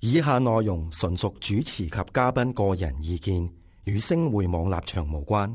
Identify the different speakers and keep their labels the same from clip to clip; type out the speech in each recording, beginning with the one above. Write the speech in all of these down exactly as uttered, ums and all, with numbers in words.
Speaker 1: 以下內容純屬主持及嘉賓個人意見，與星匯網立場無關。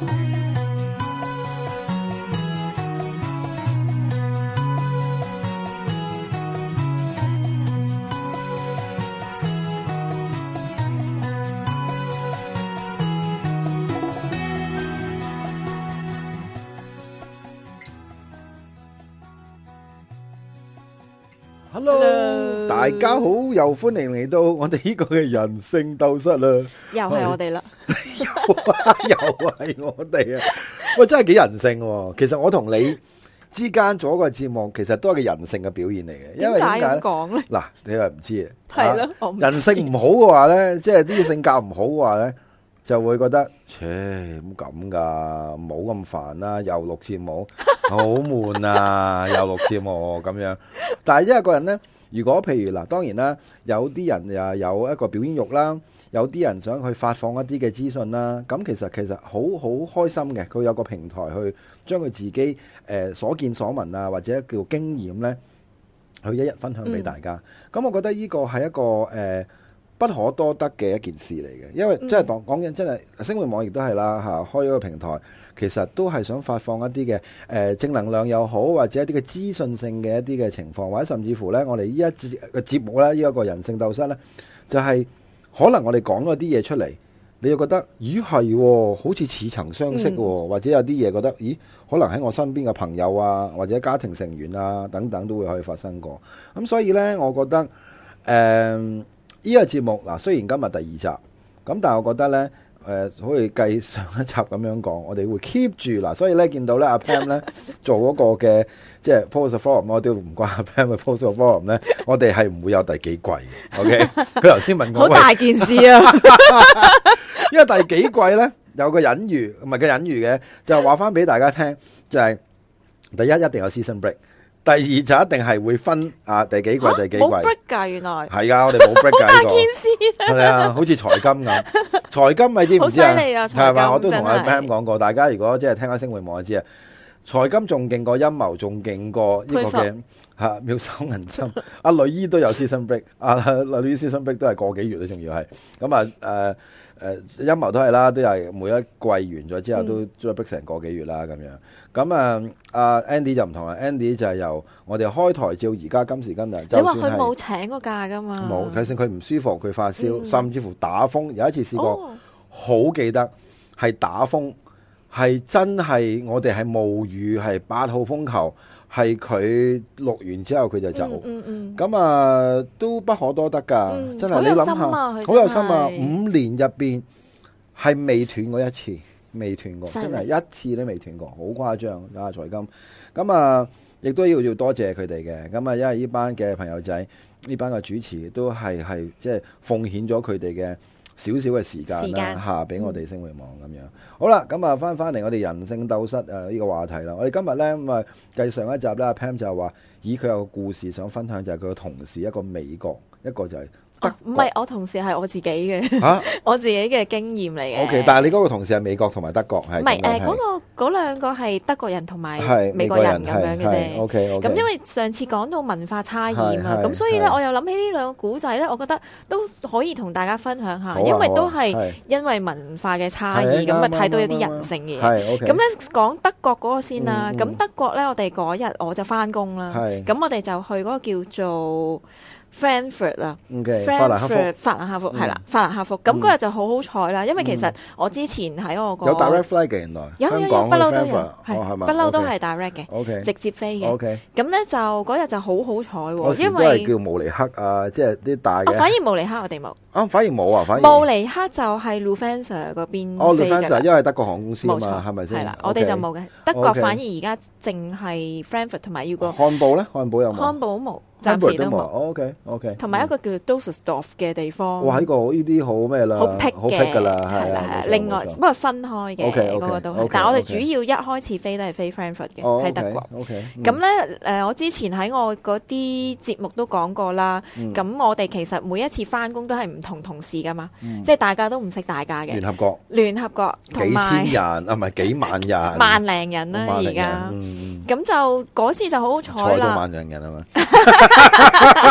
Speaker 2: Hello， 大家好，又歡迎嚟到我哋呢個嘅人性鬥室啦，
Speaker 3: 又係我哋啦，
Speaker 2: 又係我哋啊！喂，真係幾人性喎。其實我同你之間做一個節目，其實都係個人性嘅表現嚟嘅。因為點解咁
Speaker 3: 講咧？
Speaker 2: 嗱，你又唔知啊？
Speaker 3: 係咯，我唔知。
Speaker 2: 人性唔好嘅話咧，即係啲性格唔好嘅話咧，就會覺得，切，唔咁噶，唔好咁煩啦，又錄節目，好悶啊，又錄節目咁樣。但係一個人咧，如果譬如嗱，當然啦，有啲人又有一個表演欲啦，有啲人想去發放一啲嘅資訊啦，咁其實其實好好開心嘅，佢有個平台去將佢自己誒、呃、所見所聞啊，或者叫經驗咧，去一一分享俾大家。咁、嗯、我覺得呢個係一個誒。呃不可多得嘅一件事嚟嘅，因為即係講講緊真係星匯網亦都係啦嚇，開咗個平台，其實都係想發放一啲嘅誒正能量又好，或者一啲嘅資訊性嘅一啲嘅情況，或者甚至乎呢，我哋呢一節嘅節目呢，呢、這、一個人性鬥室呢，就係、是、可能我哋講咗啲嘢出嚟，你又覺得咦係，好似似曾相識喎，嗯、或者有啲嘢覺得咦，可能喺我身邊嘅朋友啊，或者家庭成員啊等等都會可以發生過。咁所以呢，我覺得誒。呃呢個節目嗱，雖然今日第二集，咁但係我覺得呢，誒、呃，好似繼上一集咁樣講，我哋會 keep 住嗱，所以呢，見到呢阿 Pam 呢做嗰個嘅即係 post forum，我都唔關阿 Pam 嘅 post forum 呢，我哋係唔會有第幾季 ，OK？佢頭先問我好
Speaker 3: 大件事啊，
Speaker 2: 因為第幾季呢，有個隱喻，唔係個隱喻嘅，就話翻俾大家聽，就係、是、第一一定有 season break。第二就一定係會分啊第幾季第幾季
Speaker 3: 冇 break 噶，原來
Speaker 2: 係啊，我哋冇 break 噶呢個，
Speaker 3: 件事
Speaker 2: 係啊，好似財金咁，財金咪知唔知啊？
Speaker 3: 好犀利啊！
Speaker 2: 係嘛，我都同阿 Pam 講過，大家如果即係聽下星匯網就知啊，財金仲勁過陰謀，仲勁過呢個嘅吓妙手銀針。阿女醫都有 season break， 阿女醫 season break 都係個幾月咧，仲要係咁啊誒。誒陰謀都係啦，都係每一季完咗之後都再逼成個幾月啦咁樣。咁啊，阿 Andy 就唔同啦 ，Andy 就係由我哋開台照而家今時今日，
Speaker 3: 你話佢冇請過假噶嘛？
Speaker 2: 冇，就算佢唔舒服，佢發燒，嗯、甚至乎打風。有一次試過，好、哦、記得係打風，係真係我哋係冒雨，係八號風球。係佢錄完之後佢就走，咁、嗯嗯嗯、啊都不可多得噶，嗯、真係你諗下，好有心啊！五年入邊係未斷過一次，未斷過，真係一次都未斷過，好誇張啊！財金，咁啊亦都要要多謝佢哋嘅，咁啊因為呢班嘅朋友仔，呢班嘅主持都係係即係奉獻咗佢哋嘅少少嘅時間啦，吓俾我哋星匯網咁樣。好啦，咁啊翻翻嚟我哋人性鬥室誒呢個話題啦。我哋今日咧咁啊，繼上一集咧，阿 Pam 就話，咦佢有個故事想分享，就係佢個同事，一個美國，一個就係德國。
Speaker 3: 唔係我同事係我自己嘅，
Speaker 2: 吓
Speaker 3: 我自己嘅經驗嚟嘅。
Speaker 2: O K， 但係你嗰個同事係美國同埋德國係？唔係誒，
Speaker 3: 嗰個嗰兩個係德國人同埋美國人咁樣嘅啫。
Speaker 2: O K O K。
Speaker 3: 咁因為上次講到文化差異嘛，咁所以咧我又諗起呢兩個古仔咧，我覺得都可以同大家分享下，因為都係因為文化嘅差異，咁啊睇到有啲人性嘅嘢。咁咧講德國嗰個先啦，咁德國咧我哋嗰日我就翻工啦，咁我哋就去嗰個叫做Frankfurt 啦
Speaker 2: ，Frankfurt
Speaker 3: 法蘭克福係啦，法蘭克福咁嗰日就好好彩啦，因為其實我之前喺我個
Speaker 2: 有 direct flight 嘅原來，
Speaker 3: 有有有不嬲都有，係不嬲都係 direct 嘅，直接飛嘅。咁咧就嗰日就好好彩喎，因為
Speaker 2: 叫慕尼黑啊，即係啲大嘅。
Speaker 3: 反而慕尼黑我哋冇，
Speaker 2: 啊反而冇啊，反而
Speaker 3: 慕尼黑就係 Lufthansa 嗰邊
Speaker 2: 哦 Lufthansa 因為德國航空公司啊嘛，係咪先？
Speaker 3: 係啦，我哋就冇嘅，德國反而而家淨係 Frankfurt 同埋要個
Speaker 2: 漢堡咧，漢堡有冇？
Speaker 3: 漢堡冇。暫時都冇。
Speaker 2: O K O K。
Speaker 3: 同埋一個叫 Düsseldorf 嘅地方。
Speaker 2: 哇！呢個呢啲好咩啦？
Speaker 3: 好僻
Speaker 2: 好僻㗎啦，係
Speaker 3: 啦。另外不過新開嘅嗰個都係，但係我哋主要一開始飛都係飛 Frankfurt 嘅，喺德國。
Speaker 2: O K。
Speaker 3: 咁咧誒，我之前喺我嗰啲節目都講過啦。咁我哋其實每一次翻工都係唔同同事㗎嘛，即係大家都唔識大家嘅。
Speaker 2: 聯合國。聯
Speaker 3: 合國。
Speaker 2: 幾千人啊，唔係幾萬人。
Speaker 3: 萬零人啦，而家。咁就嗰次就好好彩啦。
Speaker 2: 坐到萬零人係嘛？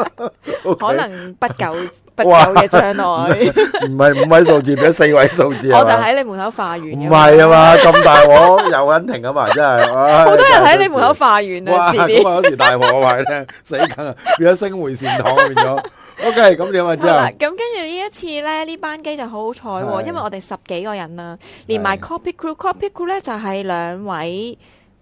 Speaker 3: 可能不久不久嘅將來，
Speaker 2: 唔係五位數字，變咗四位數字。
Speaker 3: 我就喺你門口化緣。
Speaker 2: 唔係啊嘛，咁大鑊又穩停啊嘛，真係。
Speaker 3: 好多人喺你門口化緣啊！
Speaker 2: 哇，咁啊嗰時大鑊我話你聽，死梗啊，變咗星匯善堂變咗。OK，咁點啊？之後
Speaker 3: 咁跟住呢一次咧，呢班機就好好彩喎，因為我哋十幾個人啦，連埋 cockpit crew，cockpit crew 咧就係兩位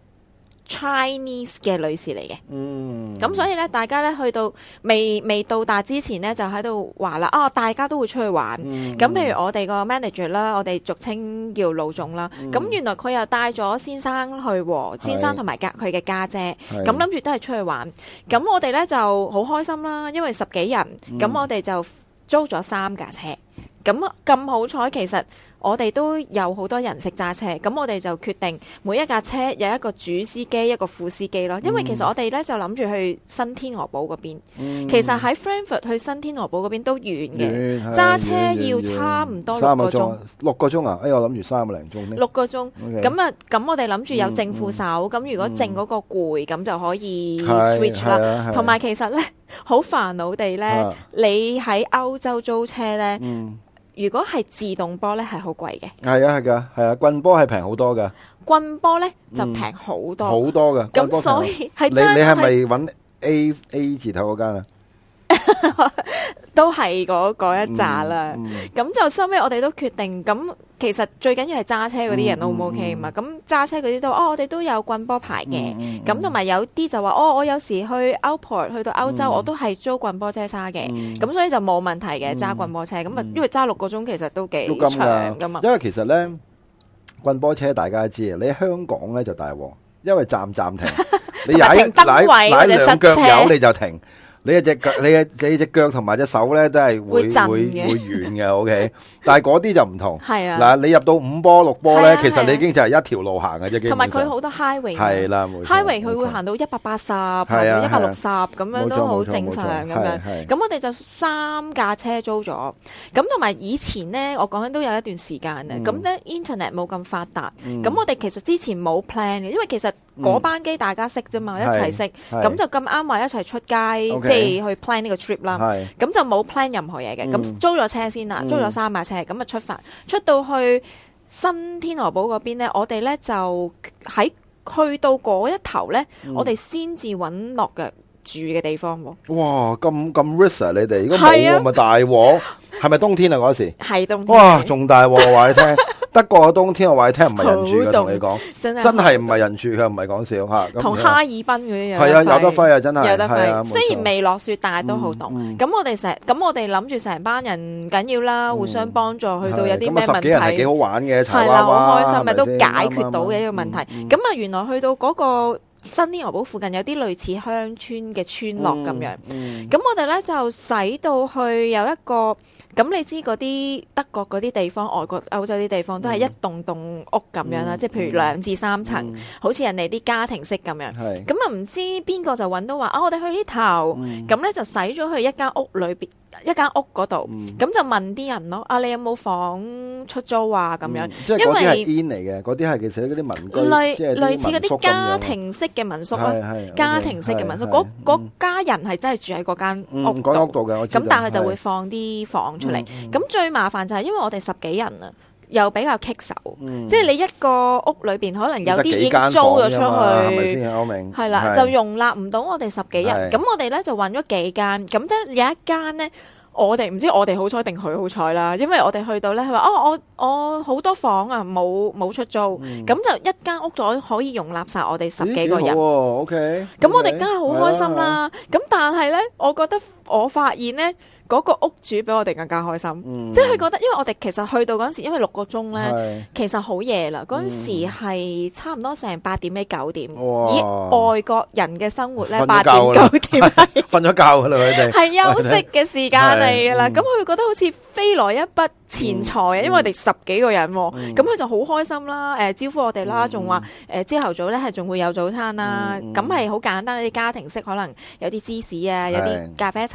Speaker 3: Chinese 嘅女士嚟嘅。嗯，咁所以咧，大家咧去到未未到達之前咧，就喺度話啦，啊，大家都會出去玩。咁、嗯、譬如我哋個 manager 啦，我哋俗稱叫老總啦。咁、嗯、原來佢又帶咗先生去，先生同埋家佢嘅家姐，咁諗住都係出去玩。咁我哋咧就好開心啦，因為十幾人，咁、嗯、我哋就租咗三架車。咁咁好彩，其實我哋都有好多人識揸車，咁我哋就決定每一架車有一個主司機，一個副司機咯。因為其實我哋咧就諗住去新天鵝堡嗰邊，嗯、其實喺 Frankfurt 去新天鵝堡嗰邊都遠嘅，揸車要差唔多六個鐘。
Speaker 2: 六個鐘啊！哎，我諗住三個零鐘。六
Speaker 3: 個鐘。咁啊，咁我哋諗住有正副手，咁、嗯嗯、如果正嗰個攰，咁、嗯、就可以 switch 啦。同埋其實咧，好煩惱地咧，啊、你喺歐洲租車咧。嗯如果係自動波咧，係好貴嘅。係
Speaker 2: 啊，係噶，係啊，棍波係平好多噶。
Speaker 3: 棍波咧就平好多，
Speaker 2: 好、嗯、多噶。
Speaker 3: 咁所以係
Speaker 2: 你你係咪揾 A A 字頭嗰間啊？
Speaker 3: 都係嗰嗰一紮啦。咁、嗯嗯、就收尾我哋都決定，咁其實最緊要係揸車嗰啲人 O 唔 OK 嘛？咁揸車嗰啲都哦，我哋都有棍波牌嘅。咁同埋有啲就話哦，我有時去 Outport 去到歐洲，嗯、我都係租棍波車揸嘅。咁、嗯、所以就冇問題嘅揸棍波車。咁啊、嗯，因為揸六個鐘其實都幾長噶嘛。
Speaker 2: 因為其實咧，棍波車大家都知啊，你喺香港咧就大鑊，因為站站停，你踩一踩踩兩腳油你就停。你隻腳，你嘅你隻腳同埋隻手咧，都係會會會軟嘅，OK。但係嗰啲就唔同。係啊。嗱，你入到五波六波咧，其實你已經就係一條路行嘅啫。
Speaker 3: 同埋佢好多 highway。係啦，冇錯。highway 佢會行到一百八十，行到一百六十咁樣都好正常咁樣。咁我哋就三架車租咗。咁同埋以前咧，我講緊都有一段時間咧。咁咧 internet 冇咁發達。咁我哋其實之前冇 plan 嘅，因為其實嗰班機大家識啫嘛，一齊識。咁就咁啱話一齊出街。即係去 plan 呢個 trip 啦，咁就冇 plan 任何嘢嘅，咁、嗯、租咗車先啦，嗯、租咗三架車，咁啊出發，出到去新天鵝堡嗰邊咧，我哋咧就喺去到嗰一頭咧，嗯、我哋先至揾落腳住嘅地方喎。哇，
Speaker 2: 咁咁 risk 啊！你哋如果冇我咪大鑊，係咪冬天啊嗰時？
Speaker 3: 係冬天。
Speaker 2: 哇，仲大鑊我話你聽。德國嘅冬天我話你聽唔係人住嘅，同你講真係唔係人住嘅，唔係講笑吓。
Speaker 3: 同哈爾濱嗰啲樣
Speaker 2: 係啊，有得揮啊，真係
Speaker 3: 有得揮。雖然未落雪，但係都好凍。咁我哋成咁我哋諗住成班人緊要啦，互相幫助，去到有啲咩問題，
Speaker 2: 十幾人係幾好玩嘅，
Speaker 3: 係啦，好開心，咪都解決到嘅一個問題。咁啊，原來去到嗰個新天鵝堡附近有啲類似鄉村嘅村落咁樣。咁我哋咧就使到去有一個。咁你知嗰啲德國嗰啲地方，外國歐洲啲地方都係一棟棟屋咁樣啦，即係、嗯、譬如兩至三層，嗯、好似人哋啲家庭式咁樣。咁啊唔知邊個就揾到話啊，我哋去呢頭，咁咧、嗯、就使咗去一間屋裏邊。一間屋嗰度，咁、嗯、就問啲人咯。啊，你有冇房出租啊？咁樣，
Speaker 2: 嗯、即係嗰啲係 in 嚟嘅，嗰啲係其實嗰啲民居，
Speaker 3: 類
Speaker 2: 即係
Speaker 3: 類似嗰啲家庭式嘅民宿咯。家庭式嘅民宿，嗰嗰、嗯、家人係真係住喺嗰間屋度嘅。咁、嗯、但係就會放啲房出嚟。咁、嗯嗯、最麻煩就係因為我哋十幾人啊。又比較棘手，嗯、即係你一個屋裏邊可能有啲已經租咗出去，係咪先？我明係啦，就容納唔到我哋十幾人。咁我哋咧就揾咗幾間，咁即係有一間咧，我哋唔知我哋好彩定佢好彩啦。因為我哋去到咧，佢話哦，我我好多房啊，冇冇出租，咁、嗯、就一間屋咗可以容納晒我哋十幾個人。
Speaker 2: O K，
Speaker 3: 咁我哋梗係好開心啦。咁但係咧，我覺得我發現咧。嗰個屋主比我哋更加開心，嗯、即係佢覺得，因為我哋其實去到嗰陣時，因為六個鐘咧，是其實好夜啦。嗰陣、嗯、時係差唔多成八點幾九點，哇以外國人嘅生活咧，八點九點係
Speaker 2: 瞓咗覺㗎啦，佢哋
Speaker 3: 係休息嘅時間嚟㗎啦。咁佢會覺得好似飛來一筆錢財啊，嗯、因為我哋十幾個人，咁佢、嗯、就好開心啦。誒、呃、招呼我哋啦，仲話誒朝頭早咧係仲會有早餐啦。咁係好簡單啲家庭式，可能有啲芝士啊，有啲咖啡茶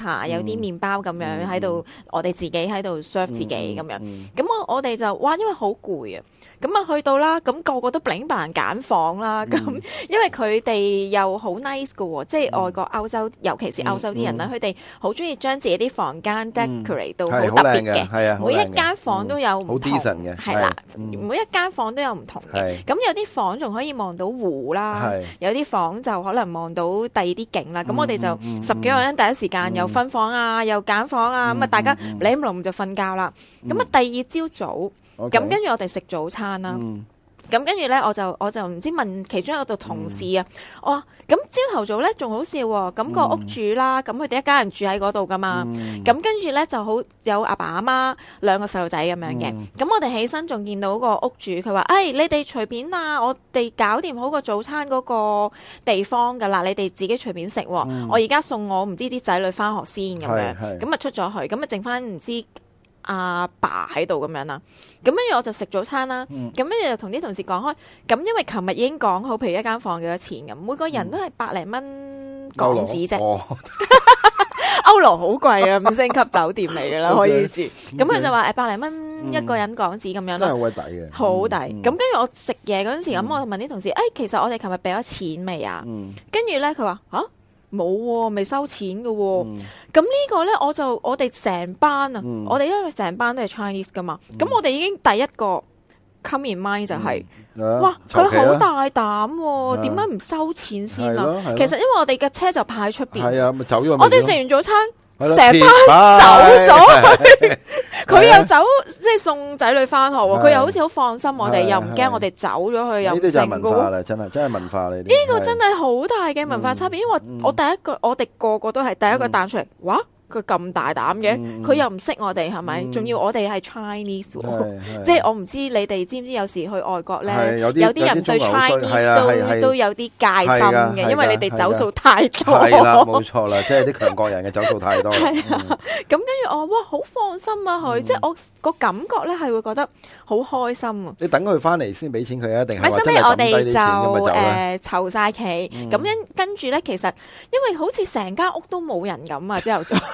Speaker 3: water，有啲麵包咁樣喺度，我哋自己喺度 serve 自己咁樣。咁我我哋就哇，因為好攰啊。咁啊去到啦，咁、那個個都擰扮揀房啦。咁、嗯、因為佢哋又好 nice 嘅喎，即係外國歐洲，尤其是歐洲啲人啦，佢哋好中意將自己啲房間 decorate 到好特別嘅，
Speaker 2: 嗯、
Speaker 3: 每一間房都有唔同嘅，係啦，嗯、每一間房都有唔同嘅。咁有啲房仲可以望到湖啦，有啲房就可能望到第二啲景啦。咁、嗯、我哋就十幾個人第一時間又分房啊，嗯、又揀房啊，咁啊、嗯、大家攬冧就瞓覺啦。咁啊、嗯、第二朝早。咁 Okay. 跟住我哋食早餐啦，咁、嗯、跟住咧我就我就唔知問其中一個同事啊，我話咁朝頭早咧仲好笑喎，咁、個屋主啦，咁佢哋一家人住喺嗰度噶嘛，咁、嗯、跟住咧就好有阿爸阿媽兩個細路仔咁樣嘅，咁、嗯、我哋起身仲見到個屋主，佢話：誒你哋隨便啊，我哋搞掂好個早餐嗰個地方噶啦，你哋自己隨便食喎，嗯、我而家送我唔知啲仔女翻學先咁樣，咁啊出咗去，咁啊剩翻唔知。阿爸喺度咁樣啦，咁跟住我就食早餐啦，咁跟住就同啲同事講開，咁因為琴日已經講好，譬如一間房幾多錢咁，每個人都係百零蚊港紙啫，歐羅好貴啊，五星級酒店嚟噶啦，可以住，咁佢就話誒百零蚊一個人港紙咁樣咯，真係好鬼抵嘅，好抵。咁跟住我食嘢嗰陣時，咁我就問啲同事，誒其實我哋琴日俾咗錢未啊？跟住咧佢話嚇。冇喎，未收錢嘅喎。咁呢個咧，我就我哋成班啊，我哋因為成班都係 Chinese 噶嘛，咁我哋已經第一個 come in mind 就係，哇，佢好大膽喎，點解唔收錢先啊？其實因為我哋嘅車就派喺出邊，係啊，咪走咗。我哋食完早餐，成班走咗去，佢又走，即係送仔女翻學喎。佢又好似好放心我哋，又唔驚我哋走咗去，又唔成。呢啲就係文化啦，真係真係文化嚟。呢個真係好大嘅文化差別，因為我第一個，我哋個個都係第一個彈出嚟，哇！佢咁大膽嘅，佢又唔識我哋係咪？仲要我哋係 Chinese 喎，即係我唔知你哋知唔知有時去外國咧，有啲人對 Chinese 都都有啲戒心嘅，因為你哋走數太多。
Speaker 2: 係啦，冇錯啦，即係啲強國人嘅走數太多。
Speaker 3: 係啊，咁跟住我哇，好放心啊佢，即係我個感覺咧係會覺得好開心啊！
Speaker 2: 你等佢翻嚟先俾錢佢啊？定係話
Speaker 3: 真係抌低啲錢咁咪走咧？誒，籌曬期，咁樣跟住咧，其實因為好似成間屋都冇人咁啊，朝頭早。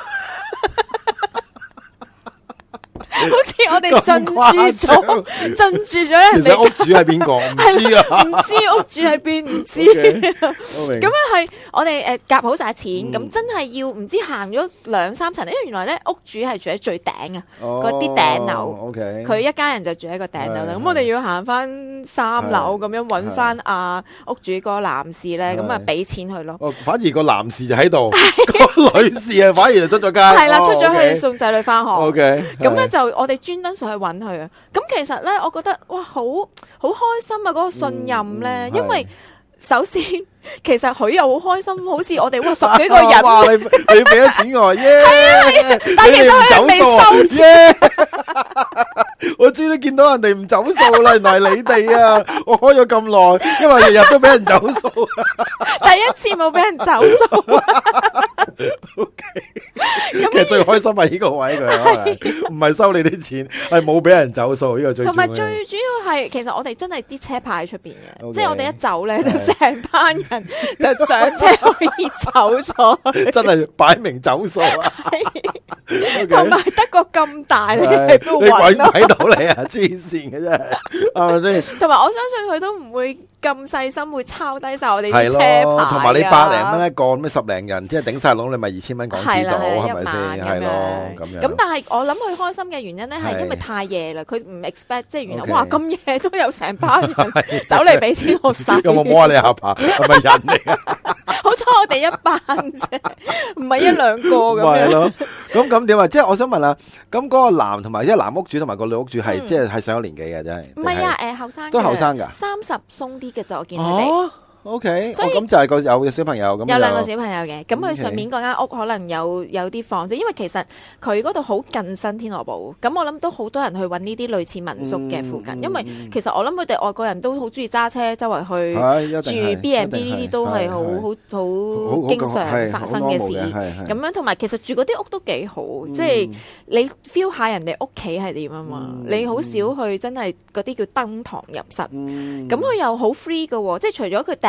Speaker 3: 好似我哋進駐咗，進駐咗人哋。
Speaker 2: 其實屋主係邊個？唔知啊，
Speaker 3: 唔知屋主喺邊，唔知。咁樣係我哋誒夾好晒錢，咁真係要唔知行咗兩三層，因為原來咧屋主係住喺最頂啊，嗰啲頂樓。佢一家人就住喺個頂樓啦。咁我哋要行翻三樓咁樣揾翻阿屋主個男士咧，咁啊俾錢佢咯。
Speaker 2: 哦，反而個男士就喺度，個女士啊反而就出咗街。
Speaker 3: 係啦，出咗去送仔女翻學。
Speaker 2: OK，
Speaker 3: 咁咧就。我哋專登上去揾佢啊！咁其實咧，我覺得哇，好好開心啊！嗰個信任咧，因為首先其實佢又好開心，好似我哋哇十幾個人，
Speaker 2: 哇！你你俾咗錢我，耶！
Speaker 3: 但係其實佢未收錢。
Speaker 2: 我終於見到人哋唔走數啦，原來係你哋啊！我開咗咁耐，因為日日都俾人走數。第
Speaker 3: 一次冇俾人走數。
Speaker 2: O K，其實最開心係呢個位佢，唔係收你啲錢，係冇俾人走數呢個最。
Speaker 3: 同埋最主要係，其實我哋真係啲車牌喺出邊嘅，即係我哋一走咧，就成班人就上車可以走咗。
Speaker 2: 真係擺明走數啊！
Speaker 3: 同埋德國咁大，你喺邊度
Speaker 2: 揾鬼到你啊！黐線嘅真係，係咪先？
Speaker 3: 同埋我相信佢都唔會咁細心，會抄低晒我哋啲車牌。
Speaker 2: 同埋你百零蚊一個，咩十零人，即係頂晒籠，你咪二千蚊港紙到，係咪先？係咯，咁樣。咁
Speaker 3: 但係我諗佢開心嘅原因咧，係因為太夜啦，佢唔 expect，即係原來哇咁夜都有成班人走嚟俾錢我使。
Speaker 2: 有冇摸下你下巴？係咪人嚟啊？
Speaker 3: 好彩我哋一班啫，唔係一兩個咁樣。
Speaker 2: 係咯，咁咁點啊？即係我想問下，咁嗰個男同埋即係男屋主同埋個女屋主係即係係上咗年紀嘅，真係。
Speaker 3: 唔係啊，誒後生
Speaker 2: 都後生㗎，
Speaker 3: 三十鬆啲嘅就我見佢哋。
Speaker 2: O K，所以咁就係個有小朋友咁。
Speaker 3: 有兩個小朋友嘅，咁佢上面嗰間屋可能有有啲房啫，因為其實佢嗰度好近新天鵝堡，咁我諗都好多人去揾呢啲類似民宿嘅附近，因為其實我諗佢哋外國人都好中意揸車周圍去住 B and B 呢啲都係好好好經常發生嘅事。咁樣同埋其實住嗰啲屋都幾好，即係你 feel 下人哋屋企係點啊嘛，你好少去真係嗰啲叫登堂入室，咁佢又好 free 嘅喎，即係除咗佢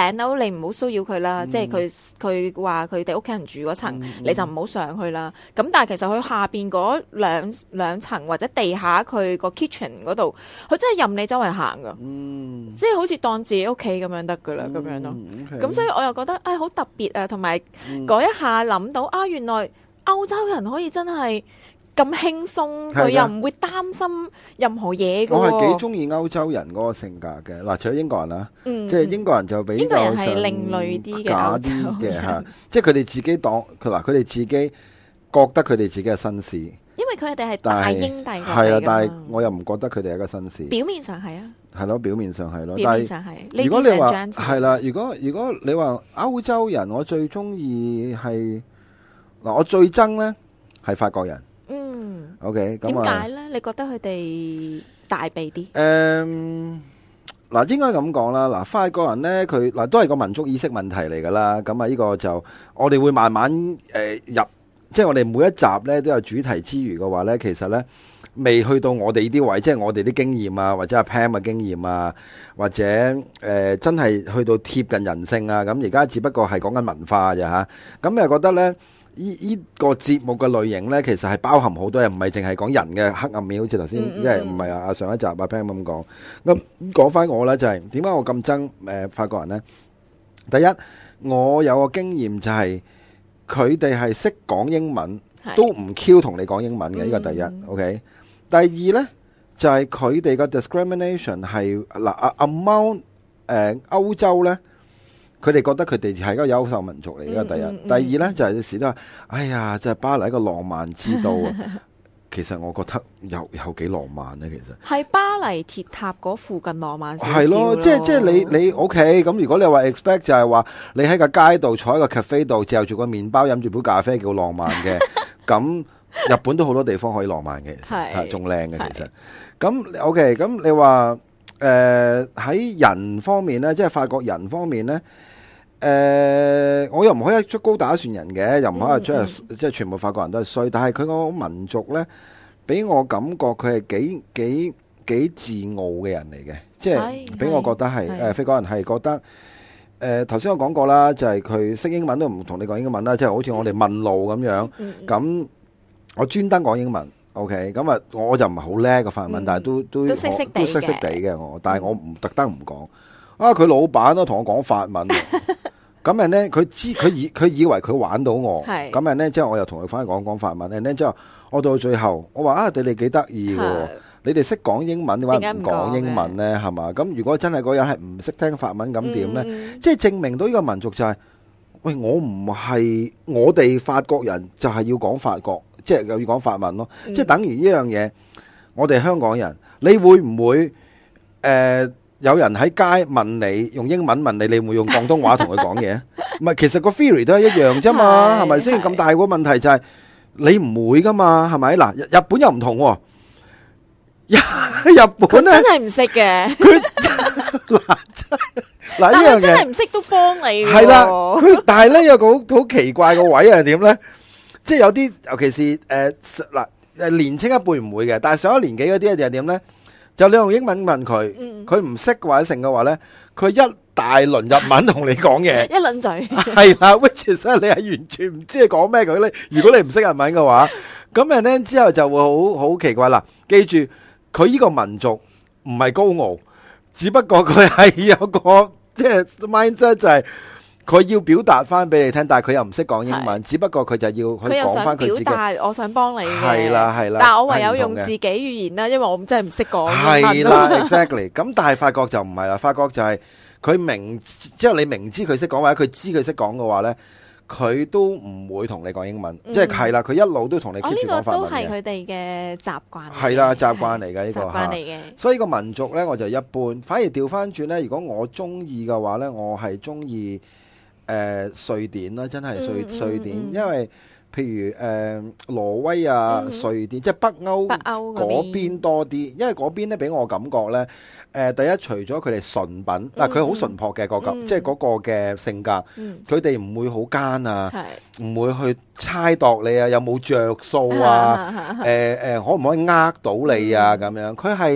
Speaker 3: 頂樓你唔好騷擾佢啦，即係佢佢話佢哋屋企人住嗰層，你就唔好上去啦。咁但係其實佢下邊嗰兩兩層或者地下佢個 kitchen 嗰度，佢真係任你周圍行噶，
Speaker 2: 嗯，
Speaker 3: 即係好似當自己屋企咁樣得噶啦，咁樣咯。咁所以我又覺得誒好特別啊，同埋嗰一下諗到啊，原來歐洲人可以真係咁輕鬆，佢又唔會擔心任何嘢嘅。
Speaker 2: 我係幾中意歐洲人嗰個性格嘅。嗱，除咗英國人啦，即係英國人就比較
Speaker 3: 英國人係另類啲嘅
Speaker 2: 假啲嘅嚇，即係佢哋自己當佢嗱，佢哋自己覺得佢哋自己係紳士，
Speaker 3: 因為佢哋係大英帝國嚟㗎嘛。
Speaker 2: 係啦，但係我又唔覺得佢哋係一個紳士。
Speaker 3: 表面上係啊，
Speaker 2: 係咯，表面上係咯。
Speaker 3: 表面上係。
Speaker 2: 如果你話係啦，如果如果你話歐洲人，我最中意係嗱，我最憎咧係法國人。
Speaker 3: 嗯
Speaker 2: ，OK，咁
Speaker 3: 點解咧？你覺得佢哋大鼻啲？
Speaker 2: 誒，嗱，應該咁講啦。嗱，法國人咧，佢嗱都係個民族意識問題嚟噶啦。咁啊，呢個就我哋會慢慢誒入，即係我哋每一集咧都有主題之餘嘅話咧，其實咧未去到我哋呢啲位，即係我哋啲經驗啊，或者阿 Pam 嘅經驗啊，或者誒真係去到貼近人性啊。咁而家只不過係講緊文化啫吓。咁又覺得咧。依依個節目嘅類型咧，其實係包含好多嘢，唔係淨係講人嘅黑暗面，好似頭先，因為唔係啊上一集阿 Pam 咁講。咁講翻我咧，就係點解我咁憎誒法國人咧？第一，我有個經驗就係佢哋係識講英文，都唔 Q 同你講英文嘅，呢個第一。OK，第二咧就係佢哋個 discrimination 係嗱 among 誒歐洲咧。佢哋覺得佢哋係一個優秀民族嚟嘅，第一。嗯嗯、第二咧就係、是、有時都話，哎呀，即係巴黎一個浪漫之都啊！其實我覺得有有幾浪漫咧，其實
Speaker 3: 係巴黎鐵塔嗰附近浪漫少少。
Speaker 2: 係咯，即係即係你你 OK 咁。如果你話 expect 就係話你喺個街度坐喺個 cafe 度嚼住個麵包飲住杯咖啡叫浪漫嘅，咁日本都好多地方可以浪漫嘅，其實係仲靚嘅其實。咁 OK，咁你話誒喺人方面咧，即係法國人方面咧。誒、呃，我又唔可以出高打算人嘅，又唔可以出係即係全部法國人都係衰，但係佢個民族咧，俾我感覺佢係幾幾幾自傲嘅人嚟嘅，即係俾我覺得係誒，法國人係覺得誒，頭、呃、先我講過啦，就係佢識英文都唔同你講英文啦，即係好似我哋問路咁樣，咁、嗯嗯、我專登講英文 ，OK，咁啊，我就唔係好叻個法文，嗯、但係都都都識識都識識地嘅我，但係我唔特登唔講，啊，佢老闆都同我講法文。咁人咧，佢知佢以佢以為佢玩到我，咁人咧之後我又同佢翻去講講法文，人咧之後我到最後我話啊，你哋幾得意嘅，你哋識講英文，點解唔講英文咧？係嘛？咁如果真係嗰人係唔識聽法文，咁點咧？嗯、即係證明到呢個民族就係、是，喂，我唔係我哋法國人，就係要講法國，即係又要講法文咯。嗯、即係等於呢樣嘢，我哋香港人，你會唔會誒？呃有人喺街問你用英文問你，你會唔會用廣東話同佢講嘢？唔係，其實個 theory 都係一樣啫嘛，係咪先？咁大個問題就係你唔會噶嘛，係咪？嗱，日本又唔同喎，日本咧
Speaker 3: 真係唔識嘅。
Speaker 2: 佢嗱嗱呢樣嘢
Speaker 3: 真係唔識都幫你。
Speaker 2: 係啦，佢但係咧有個好好奇怪個位係點咧？即係有啲尤其是誒嗱誒年青一輩唔會嘅，但係上咗年紀嗰啲係點咧？就你用英文問佢，佢唔識或者成嘅話咧，佢一大輪日文同你講嘢，
Speaker 3: 一輪嘴
Speaker 2: 係啦，which is 你係完全唔知佢講咩佢咧。如果你唔識日文嘅話，咁人咧之後就會好好奇怪啦。記住，佢呢個民族唔係高傲，只不過佢係有個即係 mindset 就係。佢要表達翻俾你聽，但係佢又唔識講英文，只不過佢就要去講翻佢自己。佢又想表達，我想幫你嘅。係啦係啦，但係我唯有用自己語言啦，因為我真係唔識講英文。係啦 ，exactly。咁但係法國就唔係啦，法國就係佢明，即係你明知佢識講或者佢知佢識講嘅話咧，佢都唔會同你講英文。即係係啦，佢一路都同你 keep 住講法文嘅。呢個都係佢哋嘅習慣。係啦，習慣嚟嘅呢個習慣嚟嘅。所以個民族咧，我就一般。反而調翻轉咧，如果我中意嘅話咧，我係中意。誒、呃，瑞典啦，真係瑞、嗯、瑞典，嗯、因為譬如誒、呃、挪威啊，嗯、瑞典即係北歐嗰邊多啲，因為嗰邊咧俾我感覺咧，誒、呃，第一除咗佢哋純品，嗱佢好純樸嘅個個，嗯、即係嗰個嘅性格，佢哋唔會好奸啊，唔、嗯、會去猜度你啊，有冇着數啊，誒誒、呃呃，可唔可以呃到你啊咁樣，佢係。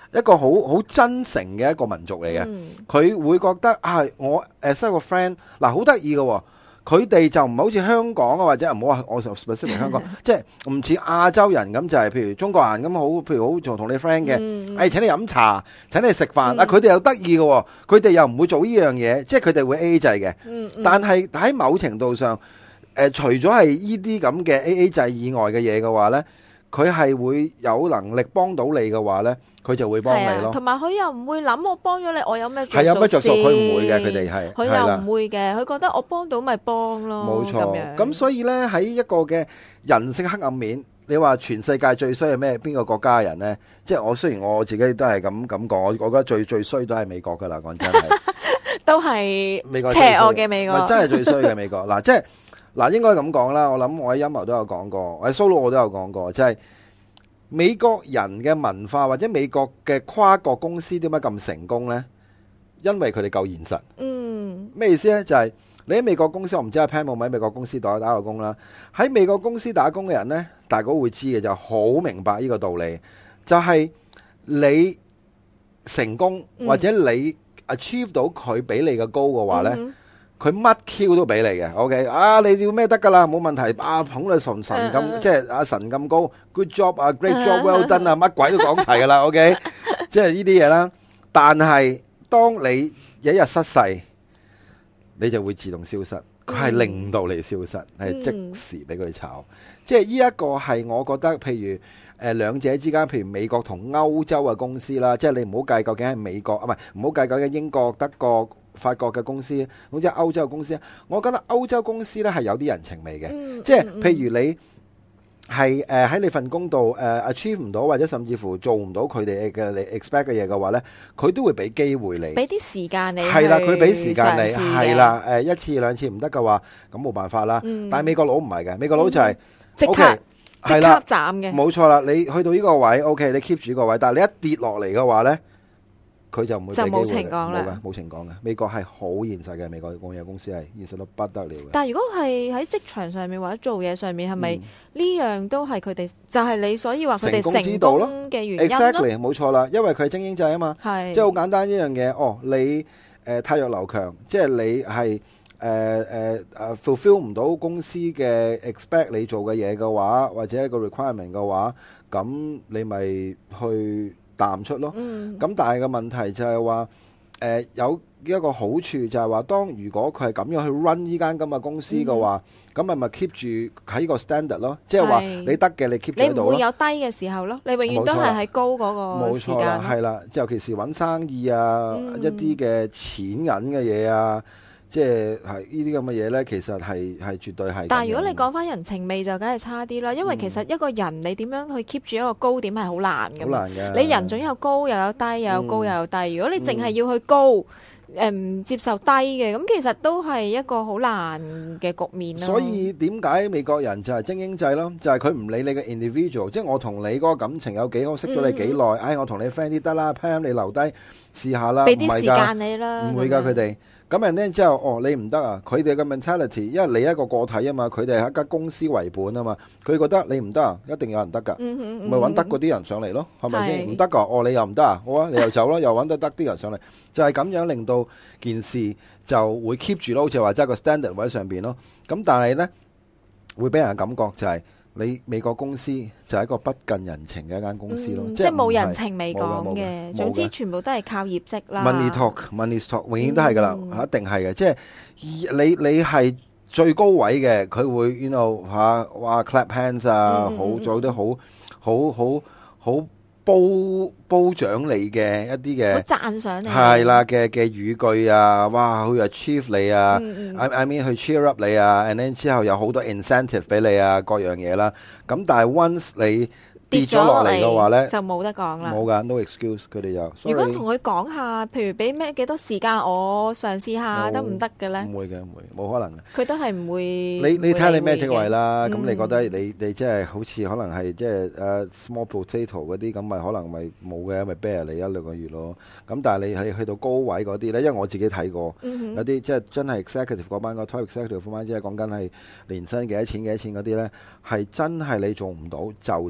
Speaker 2: 一個好好真誠嘅一個民族嚟嘅。佢、嗯、會覺得啊，我誒識個 friend 嗱，好得意嘅。佢哋就唔係好似香港啊，或者唔好話我 specific 香港，即係唔似亞洲人咁，就係、是、譬如中國人咁好，譬如好仲同你 friend 嘅，誒、嗯哎、請你飲茶，請你食飯、嗯、啊，佢哋又得意嘅，佢哋又唔會做呢樣嘢，即係佢哋會 A A 制嘅、嗯嗯。但係喺某程度上，誒、呃、除咗係呢啲咁嘅 A A 制以外嘅嘢嘅話咧，佢係會有能力幫到你嘅話咧，佢就會幫你咯。
Speaker 3: 同埋佢又唔會諗我幫咗你，我有咩着數？
Speaker 2: 係有咩着數？佢唔會嘅，佢哋係。
Speaker 3: 佢又唔會嘅，佢覺得我幫到咪幫咯。
Speaker 2: 冇錯。咁所以咧喺一個嘅人性黑暗面，你話全世界最衰係咩？邊個國家嘅人咧？即係我雖然我自己都係咁咁講，我覺得最最衰都係美國噶啦，講真係。
Speaker 3: 都係邪惡嘅美國。
Speaker 2: 真係最衰嘅美國。嗱，即係嗱，應該咁講啦。我諗我喺陰謀都有講過，我喺 Solo 我都有講過，即係。美國人嘅文化或者美國嘅跨國公司點解咁成功呢？因為佢哋夠現實。嗯，咩意思呢？就係、是、你喺美國公司，我唔知阿 Pan 有冇喺美國公司打打過工啦。喺美國公司打工嘅人呢，大家會知嘅就好明白呢個道理，就係、是、你成功或者你 achieve 到佢比你嘅高嘅話呢。嗯佢乜 Q 都俾你嘅 ，OK 啊？你要咩得噶啦？冇問題。啊，捧你神神咁，uh, uh, 即係阿神咁高 ，good job 啊 ，great job，well done 啊，乜鬼都講齊噶啦，OK？ 即係呢啲嘢啦。但係當你有一日失勢，你就會自動消失。佢係令到你消失，係、mm. 即時俾佢炒。即係呢一個係我覺得，譬如誒、呃、兩者之間，譬如美國同歐洲嘅公司啦，即係你唔好計究竟係美國啊，唔係唔好計究竟英國、德國。法國嘅公司，好似歐洲嘅公司，我覺得歐洲公司咧係有啲人情味嘅、嗯，即係譬如你係誒喺你份工度誒 achieve 唔到，或者甚至乎做唔到佢哋嘅你 expect 嘅嘢嘅話咧，佢都會俾機會你，
Speaker 3: 俾啲時間你，
Speaker 2: 係啦，佢俾時間你，係啦，誒一次兩次唔得嘅話，咁冇辦法啦、嗯。但係美國佬唔係嘅，美國佬就係
Speaker 3: 即刻即刻斬嘅，
Speaker 2: 冇錯啦。你去到呢個位 ，OK， 你 keep 住呢個位，但係你一跌落嚟嘅話咧。佢就唔會俾機會，冇情講啦，冇情講嘅。美國係好現實嘅，美國工業公司係現實到不得了嘅。
Speaker 3: 但係如果係喺職場上面或者做嘢上面，係咪呢樣都係佢哋就係、是、你所以話佢哋成功嘅原因咯
Speaker 2: ？Exactly， 冇錯啦，因為佢係精英制啊嘛，係即係好簡單一樣嘢。哦，你誒、呃、汰弱留強，即係你係誒誒誒 fulfill 唔到公司嘅 expect 你做嘅嘢嘅話，或者一個 requirement 嘅話，咁你咪去淡出咯，咁、嗯、但係個問題就係話，誒、呃、有一個好處就係話，當如果佢係咁樣去 run 呢間咁嘅公司嘅話，咁咪咪 keep 住喺個 standard 咯，即係話你得嘅你 keep 住喺度咯。你唔會有低嘅時候咯，你永遠都係喺高嗰個時間。冇錯啦，係啦，尤其是揾生意啊，嗯、一啲嘅錢銀嘅嘢啊。即係係呢啲咁嘅嘢呢，其實係係絕對係。
Speaker 3: 但係如果你講翻人情味就梗係差啲啦，因為其實一個人你點樣去 keep 住一個高點係好難嘅。好難嘅。你人總有高又有低，又有高又有低。嗯、如果你淨係要去高，誒、嗯、唔接受低嘅，咁其實都係一個好難嘅局面咯。所以
Speaker 2: 點解美國人就係精英制咯？就係佢唔理你嘅 individual，即係我同你嗰個感情有幾好，識咗你幾耐，唉、嗯哎，我同你 friend 啲得啦 ，Pam 你留低試下啦，
Speaker 3: 俾啲時間你啦，
Speaker 2: 唔會㗎佢哋。咁人咧之後，哦，你唔得啊！佢哋嘅 mentality，因為你一個個體啊嘛，佢哋係一間公司為本啊嘛，佢覺得你唔得啊，一定有人得㗎，咪揾得嗰啲人上嚟咯，係咪先？唔得㗎，哦，你又唔得啊，好啊，你又走咯，又揾得得啲人上嚟，就係、是、咁樣令到件事就會 keep 住咯，好似話即係個 standard 位上邊咯。咁但係咧，會俾人嘅感覺就係、是。你美國公司就係一個不近人情嘅一間公司咯，
Speaker 3: 嗯、即係冇人情味講嘅，總之全部都係靠業績啦。
Speaker 2: Money talk，money talk，永遠都係噶啦，一定係嘅。即係你你係最高位嘅，佢會 you know 嚇話 clap hands 啊，好做啲好好好好褒褒獎你嘅一啲嘅，
Speaker 3: 好讚賞你
Speaker 2: 係啦嘅嘅語句啊，哇，去 achieve 你啊、嗯、，I I mean 去 cheer up 你啊 and then 之後有好多 incentive 俾你啊，各樣嘢啦。咁但係 once 你跌咗落嚟嘅話咧，
Speaker 3: 就冇得講啦。
Speaker 2: 冇噶 ，no excuse，佢哋就。
Speaker 3: 如果同佢講下，譬如俾咩幾多時間我嘗試下得唔得嘅咧？
Speaker 2: 唔會嘅，唔會，冇可能嘅。
Speaker 3: 佢都係唔會。
Speaker 2: 你你睇下你咩職位啦？咁、嗯、你覺得你你即係好似可能係即係誒 small potato 嗰啲咁，咪可能咪冇嘅，咪 bear 你一兩個月咯。咁但係你係去到高位嗰啲咧，因為我自己睇過，嗯、有啲即係真係 executive 嗰班個 top executive 嗰班，即係講緊係年薪幾多錢幾多錢嗰啲咧，係真係你做唔到就走噶啦。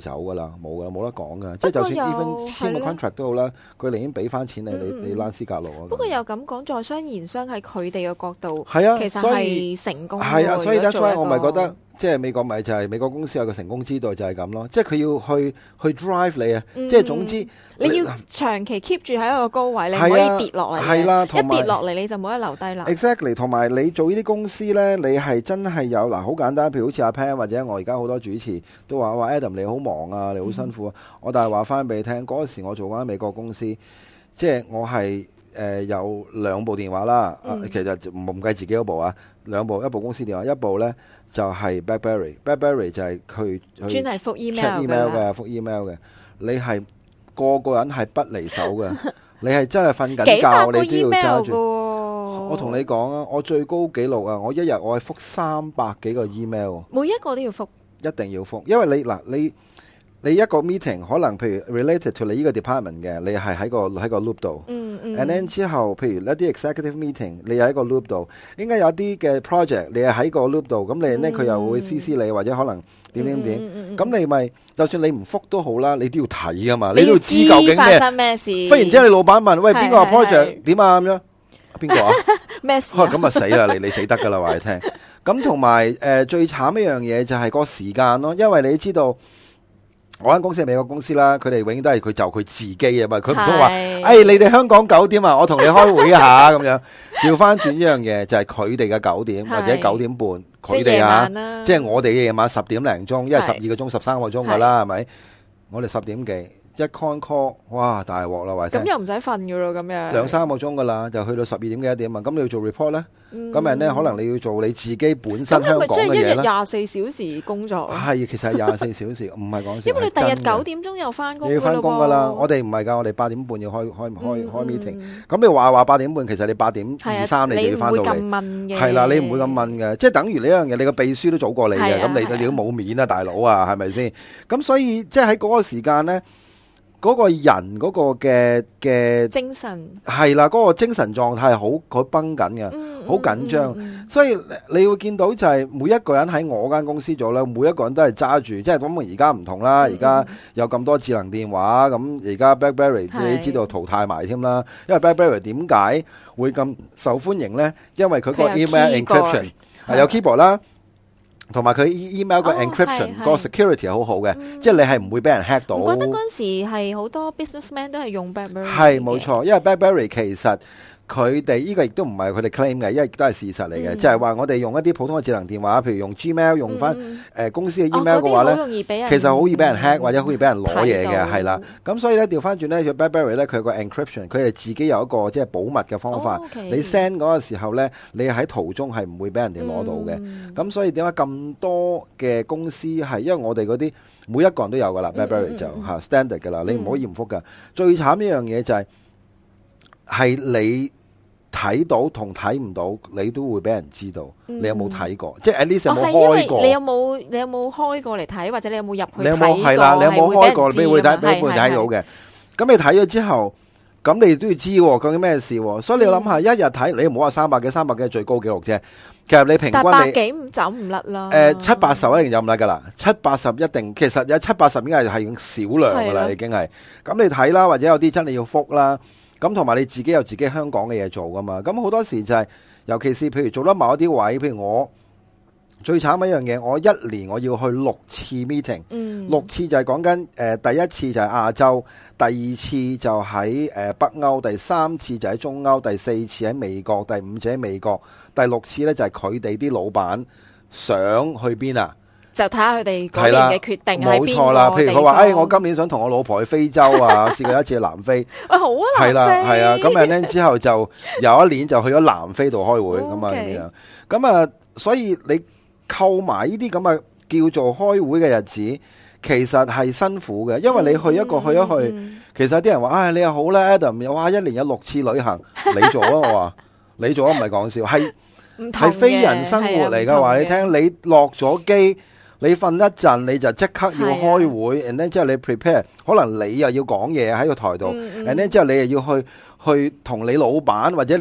Speaker 2: 噶，冇噶，冇得講噶。即係就算 even 簽個 contract 都好啦，佢寧願俾翻錢你，你你躝屍趌路啊。
Speaker 3: 不過又咁講，在商言商喺佢哋嘅角度，
Speaker 2: 係啊，
Speaker 3: 其實係成功。
Speaker 2: 係啊，所以 that's why 我咪覺得。即係美國咪就係美國公司有個成功之道就係咁咯，即係佢要去去 drive 你啊，嗯、即係總之
Speaker 3: 你要長期 keep 住喺一個高位，你唔可以跌落嚟。
Speaker 2: 係啦，
Speaker 3: 一跌落嚟你就冇得留低啦。
Speaker 2: Exactly， 同埋你做呢啲公司咧，你係真係有嗱，好簡單，譬如好似阿 Pan 或者我而家好多主持都話話 Adam 你好忙啊，你好辛苦啊，嗯、我但係話翻俾你聽，嗰時我做緊美國公司，即係我係。誒、呃、有兩部電話啦，嗯、其實唔唔計自己嗰部啊，兩部，一部公司電話，一部咧就係、是、BlackBerry，BlackBerry 就係佢專
Speaker 3: 係覆 email
Speaker 2: 嘅，覆 email 嘅，你係個個人係不離手嘅，你係真係瞓緊覺你都要揸住。我同你講啊，我最高紀錄啊，我一日我係覆三百幾個 email，
Speaker 3: 每一個都要覆，
Speaker 2: 一定要覆，因為你嗱你。你一個 meeting 可能譬如 related to 你呢個 department 嘅，你係喺個喺個 loop 度。嗯嗯。And then 之後，譬如一啲 executive meeting，你喺個 loop 度。應該有啲嘅 project，你係喺個 loop 度。咁你咧佢又會 C C 你，或者可能點點點。咁你咪就算你唔覆都好啦，你都要睇噶嘛，你都要知究竟咩
Speaker 3: 發生咩事。
Speaker 2: 忽然之間你老闆問：喂，邊個 project 點啊？咁樣邊個啊？
Speaker 3: 咩事？
Speaker 2: 咁啊死啦！你你死得噶啦，話你聽。咁同埋誒最慘一樣嘢就係個時間咯，因為你知道。我間公司係美國公司啦，佢哋永遠都係佢就佢自己啊嘛，佢唔通話，誒你哋香港九點啊，我同你開會一下咁樣，調翻轉呢樣嘢就係佢哋嘅九點或者九點半，佢哋啊，即係我哋嘅夜晚十點零鐘，因為十二個鐘十三個鐘噶啦，係咪？我哋十點幾一 con call，哇大鑊啦，或者
Speaker 3: 咁又唔使瞓噶咯，咁樣
Speaker 2: 兩三個鐘噶啦，就去到十二點幾一點啊，咁你要做 report 咧？咁人咧，可能你要做你自己本身香港嘅嘢啦。咁係咪即係一日廿四小時工作啊？係，其實係廿四小時，唔係講笑。因為你第日九點鐘又翻工，你要翻工噶啦。我哋唔係噶，我哋八點半要開開開開 meeting。咁你話話八點半，其實你八點二三你就要翻到嚟。你唔會咁問嘅。係啦，你唔會咁問嘅，即係等於呢一樣嘢，你個秘書都早過你嘅，咁你你都冇面啊，大佬啊，係咪先？咁所以即係喺嗰個時間咧。嗰個人嗰個嘅嘅
Speaker 3: 精神
Speaker 2: 係啦，嗰個精神狀態係好好繃緊嘅，好緊張。所以你會見到就係每一個人喺我間公司做咧，每一個人都係揸住，即係咁而家唔同啦。而家有咁多智能電話，咁而家 BlackBerry 你知道淘汰埋添啦。因為 BlackBerry 點解會咁受歡迎咧？因為佢個 email encryption 係有 keyboard 啦。同埋佢 email 個 encryption 個 security 係好好嘅，即係你係唔會俾人 hack 到。
Speaker 3: 我覺得嗰陣時係好多 businessman 都係用 BlackBerry。係
Speaker 2: 冇錯，因為 BlackBerry 其實佢哋呢個亦都唔係佢哋 claim 嘅，因為都係事實嚟嘅，即係話我哋用一啲普通嘅智能電話，譬如用 Gmail 用翻誒公司嘅 email 嘅話咧，其實好易俾人 hack 或者好易俾人攞嘢嘅，係啦。咁所以咧調翻轉咧，佢 BlackBerry 咧佢有個 encryption，佢係自己有一個即係保密嘅方法。你 send 嗰個時候咧，你喺途中係唔會俾人哋攞到嘅。咁所以點解咁多嘅公司係因為我哋嗰啲每一個人都有噶啦 BlackBerry 就嚇 standard 噶啦，你唔可以唔覆噶。最慘一樣嘢就係係你。睇到同睇唔到，你都會俾人知道。你有冇睇過？即係 at least 有冇開過？
Speaker 3: 你有冇你有冇開過嚟睇，或者你有冇入去睇過？
Speaker 2: 你有冇係啦？你有冇開過？俾會睇，俾會睇到嘅。咁你睇咗之後，咁你都要知究竟咩事。所以你諗下，一日睇你唔好話三百幾，三百幾係最高紀錄啫。其實你平均你
Speaker 3: 百幾唔走唔甩啦。
Speaker 2: 誒，七八十一定走唔甩噶啦，七八十一定。其實有七八十已經係係少量噶啦，已經係。咁你睇啦，或者有啲真係要覆啦。咁同埋你自己有自己香港嘅嘢做噶嘛？咁好多時就係、是，尤其是譬如做得某一啲位，譬如我最慘一樣嘢，我一年我要去六次 meeting，、嗯、六次就係講緊誒第一次就係亞洲，第二次就喺誒、呃、北歐，第三次就喺中歐，第四次喺美國，第五次喺美國，第六次咧就係佢哋啲老闆想去邊啊？
Speaker 3: 就睇下佢哋嗰年嘅決定喺邊個地方。冇錯啦，
Speaker 2: 譬如佢話，誒，我今年想同我老婆去非洲啊，試過一次去南非。
Speaker 3: 啊，好啊，南非。係啦，
Speaker 2: 係啊，咁樣之後就有一年就去咗南非度開會咁啊咁樣。咁啊，所以你扣埋呢啲咁嘅叫做開會嘅日子，其實係辛苦嘅，因為你去一個去一去，其實有啲人話，唉，你又好啦 ，Adam，哇，一年有六次旅行，你做啊，我話你做啊，唔係講笑，係係非人生活嚟噶，話你聽，你落咗機。你瞓一陣你就即刻要開會，然後之後你 prepare， 可能你又要講嘢喺個台度，然後之後你又要去去同你老闆或者你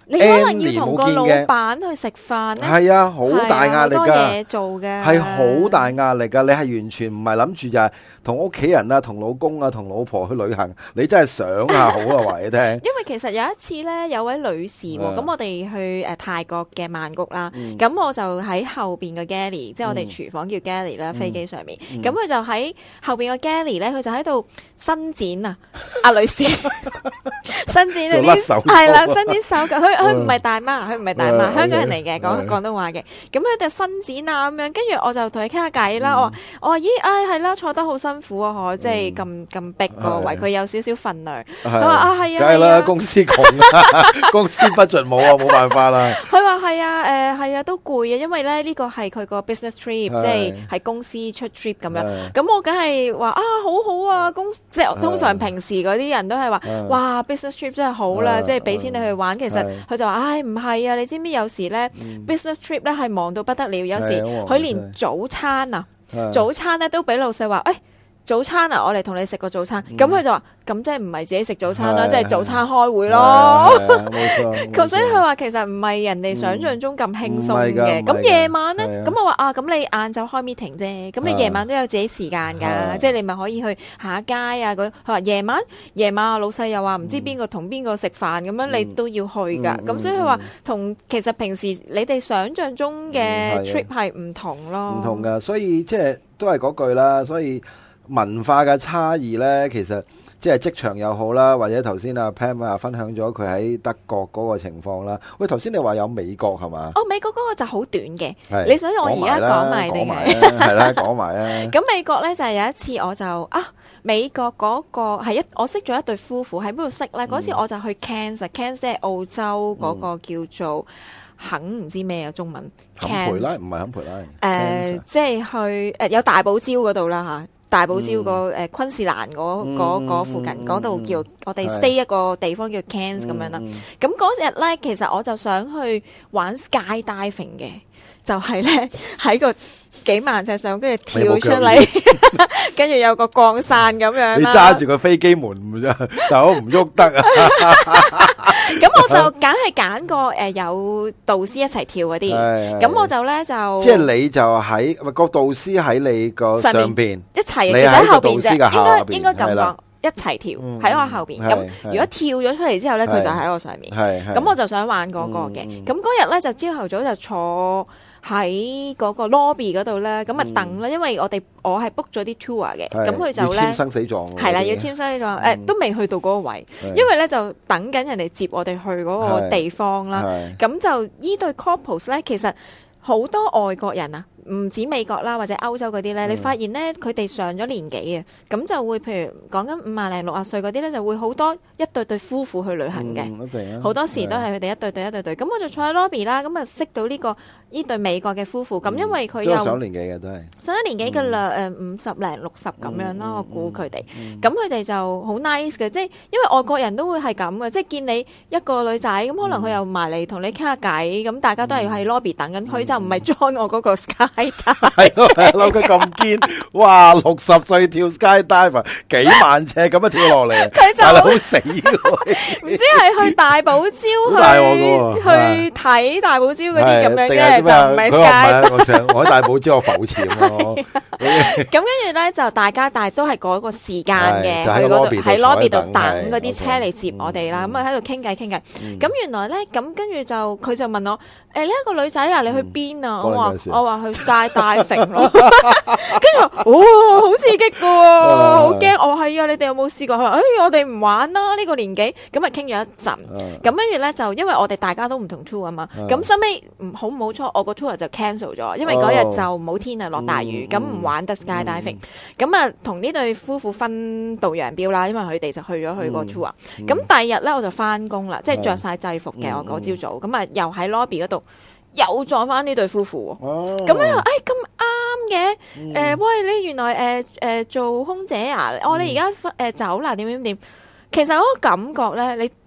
Speaker 3: 你可能要同個老闆去食飯咧，
Speaker 2: 係啊，好大壓力㗎，
Speaker 3: 好多嘢做嘅，
Speaker 2: 係好大壓力㗎。你係完全唔係諗住就係同屋企人啊、同老公啊、同老婆去旅行，你真係想下好啊，話你聽。
Speaker 3: 因為其實有一次咧，有位女士喎，咁我哋去誒泰國嘅曼谷啦，咁我就喺後邊嘅 galley，即係我哋廚房叫 galley 啦，飛機上面，咁佢就喺後邊嘅 galley 咧，佢就喺度伸展啊，阿女士伸展嗰啲係啦，伸展手腳，佢佢唔係大媽，佢唔係大媽，香港人嚟嘅，講廣東話嘅，咁佢就伸展啊咁樣，跟住我就同佢傾下偈啦，我話我話咦，唉係啦，坐得好辛苦啊，嗬，即係咁咁逼個位，佢有少少份量，佢話啊係啊，
Speaker 2: 梗係啦，公司窮啊，公司不盡冇啊，冇辦法啦。
Speaker 3: 佢話係啊，誒係啊，都攰啊，因為咧呢個係佢個 business trip，即係係公司出 trip 咁樣，咁我梗係話啊好好啊，公即係通常平時嗰啲人都係話哇 business trip 真係好啦，即係俾錢你去玩，其實佢就話唉唔係啊，你知唔知有時咧 business trip 咧係忙到不得了，有時佢連早餐啊早餐咧都俾老細話誒。早餐啊，我嚟同你食個早餐，咁佢就話，咁即係唔係自己食早餐啦，即係早餐開會咯。冇錯，所以佢話其實唔係人哋想象中咁輕鬆嘅。咁夜晚咧，咁我話啊，咁你晏晝開 meeting 啫，咁你夜晚都有自己時間噶，即係你咪可以去行下街啊。佢佢話夜晚夜晚老細又話唔知邊個同邊個食飯咁樣，你都要去噶。咁所以佢話同其實平時你哋想象中嘅 trip 係唔同咯，
Speaker 2: 唔同噶，所以即係都係嗰句啦，所以。文化嘅差異呢，其實即係職場又好啦，或者頭先阿 Pam 啊分享咗佢喺德國嗰個情況啦。喂，頭先你話有美國係嘛？
Speaker 3: 哦，美國嗰個就好短嘅。你想我而家講埋定係？
Speaker 2: 係啦，講埋啊。
Speaker 3: 咁美國呢，就係有一次我就啊，美國嗰個係一我識咗一對夫婦喺邊度識呢？嗰、嗯、次我就去 Cairns，Cairns 即係澳洲嗰個叫做。肯唔知咩啊中文？
Speaker 2: 坎培拉唔係坎培拉。誒、
Speaker 3: 呃，即係去誒、呃、有大堡礁嗰度啦嚇，大堡礁個誒昆士蘭嗰嗰附近嗰度叫、嗯、我哋 stay 一個地方叫 Cairns 咁樣啦。咁嗰日咧，其實我就想去玩 skydiving 嘅，就係咧喺個幾萬尺上，跟住跳出嚟，跟住有，有個降傘咁樣。你
Speaker 2: 揸住個飛機門唔啫，但係我唔喐得啊！
Speaker 3: 咁我就梗係揀個誒有導師一齊跳嗰啲，咁我就咧就
Speaker 2: 即係你就喺個導師喺你個上邊
Speaker 3: 一齊，其實喺後邊啫，應該應該咁講，一齊跳喺我後邊。咁如果跳咗出嚟之後咧，佢就喺我上面。咁我就想玩嗰個嘅。咁嗰日咧就朝頭早就坐喺嗰個 lobby 嗰度咧，咁啊等啦，因為我哋我係 book 咗啲 tour 嘅，咁佢就咧
Speaker 2: 簽生死狀，
Speaker 3: 係啦，要簽生死狀，誒都未去到嗰個位，因為咧就等緊人哋接我哋去嗰個地方啦。咁就依對 couples 咧，其實好多外國人啊，唔止美國啦，或者歐洲嗰啲咧，你發現咧佢哋上咗年紀啊，咁就會譬如講緊五廿零六十歲嗰啲咧，就會好多一對對夫婦去旅行嘅，好多時都係佢哋一對對一對對。咁我就坐喺 lobby 啦，咁啊識到呢個呢對美國嘅夫婦，咁因為佢有
Speaker 2: 上年紀嘅都係
Speaker 3: 上咗年紀嘅啦，誒五十零六十咁樣啦，我估佢哋，咁佢哋就好 nice 嘅，即係因為外國人都會係咁嘅，即係見你一個女仔，咁可能佢又埋嚟同你傾下偈，咁大家都係喺 lobby 等緊，佢就唔係 join 我嗰個 skydive。
Speaker 2: 係咯，諗佢咁堅，哇！六十歲跳 skydive，幾萬尺咁樣跳落嚟，佢就好死喎！
Speaker 3: 唔知係去大堡礁去去睇大堡礁嗰啲咁樣嘅，就唔係 skydive。
Speaker 2: 我喺大堡礁我浮潛咯。
Speaker 3: 咁跟住咧就大家，但係都係嗰個時間嘅，去嗰度喺 lobby 度等嗰啲車嚟接我哋啦。咁啊喺度傾偈傾偈。咁原來咧，咁跟住就佢就問我：誒呢一個女仔啊，你去邊啊？我話我話去 skydive 咯。跟住哦，好刺激噶，好驚！我話係啊，你哋有冇試過？佢話：誒我哋唔玩啦，呢個年紀。咁啊傾咗一陣。咁跟住咧就因為我哋大家都唔同 tour 啊嘛。咁收尾唔好唔好彩，我個 tour 就 cancel 咗，因為嗰日就冇天啊，落大雨，咁唔玩得 skydiving。咁啊同呢對夫婦分道揚鑣啦，因為佢哋就去咗去個 tour。咁第二日咧我就翻工啦，即係着晒制服嘅我嗰朝早，咁啊又喺 lobby 嗰度又撞翻呢對夫婦。咁樣誒咁啱嘅，誒喂你原來誒誒做空姐啊？我你而家誒走啦點點點。其實嗰個感覺咧，你